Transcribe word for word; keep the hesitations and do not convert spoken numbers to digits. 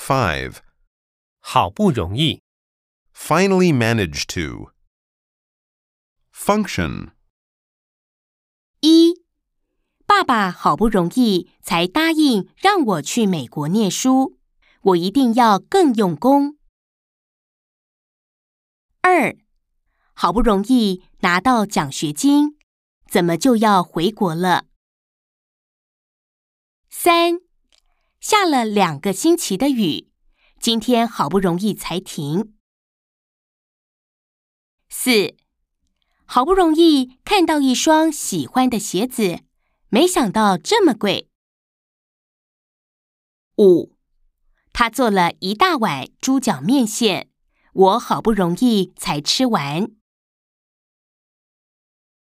five. 好不容易 Finally managed to. Function. 一，爸爸好不容易才答应让我去美国念书，我一定要更用功。二，好不容易拿到奖学金，怎么就要回国了？三，下了两个星期的雨，今天好不容易才停。四，好不容易看到一双喜欢的鞋子，没想到这么贵。五，他做了一大碗猪脚面线，我好不容易才吃完。